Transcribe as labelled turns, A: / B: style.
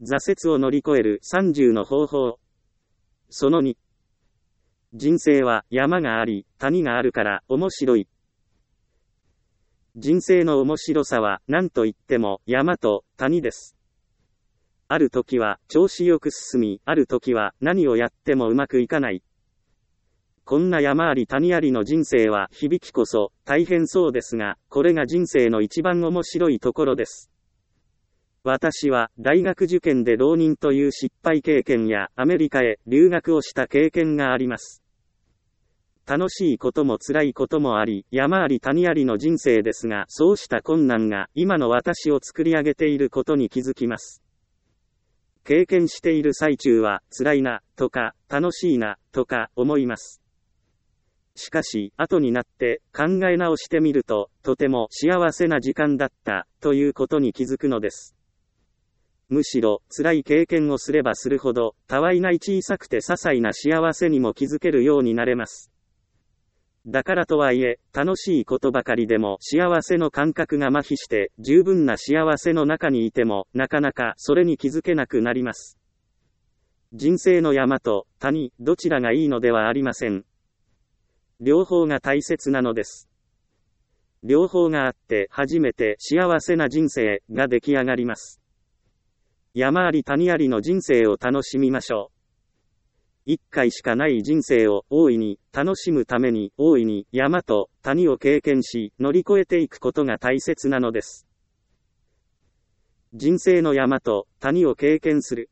A: 挫折を乗り越える30の方法。その2。人生は山があり、谷があるから面白い。人生の面白さは何と言っても山と谷です。ある時は調子よく進み、ある時は何をやってもうまくいかない。こんな山あり谷ありの人生は響きこそ大変そうですが、これが人生の一番面白いところです。私は大学受験で浪人という失敗経験やアメリカへ留学をした経験があります。楽しいことも辛いこともあり、山あり谷ありの人生ですが、そうした困難が今の私を作り上げていることに気づきます。経験している最中は辛いなとか楽しいなとか思います。しかし後になって考え直してみると、とても幸せな時間だったということに気づくのです。むしろ辛い経験をすればするほど、たわいない小さくて些細な幸せにも気づけるようになれます。だからとはいえ、楽しいことばかりでも幸せの感覚が麻痺して、十分な幸せの中にいても、なかなかそれに気づけなくなります。人生の山と谷、どちらがいいのではありません。両方が大切なのです。両方があって初めて幸せな人生が出来上がります。山あり谷ありの人生を楽しみましょう。一回しかない人生を大いに楽しむために大いに山と谷を経験し乗り越えていくことが大切なのです。人生の山と谷を経験する。